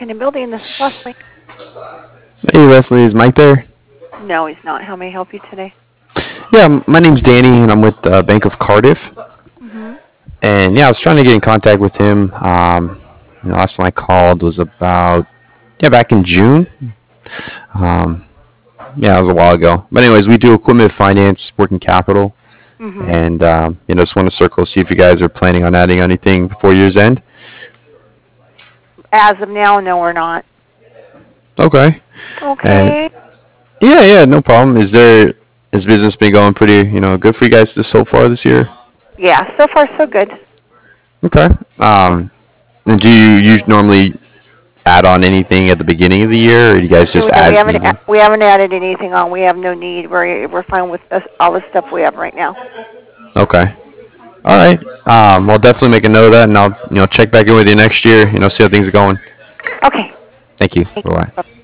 Walking in building. This is Leslie. Hey Leslie, is Mike there? No, he's not. How may I help you today? Yeah, my name's Danny, and I'm with Bank of Cardiff. Mm-hmm. And yeah, I was trying to get in contact with him. Last time I called was about back in June. Um, yeah, it was a while ago. But anyways, we do equipment finance, working capital, Mm-hmm. and just want to circle see if you guys are planning on adding anything before year's end. As of now, no, we're not. Okay. And Okay. yeah, no problem. Has business been going pretty good for you guys so far this year? Yeah, so far so good. Okay. And do you normally add on anything at the beginning of the year, or do you guys just Yeah, add season? we haven't added anything on. We have no need. We're fine with all the stuff we have right now. Okay. All right. I'll definitely make a note of that, and I'll check back in with you next year. See how things are going. Okay. Thank you. Thank Bye bye. you.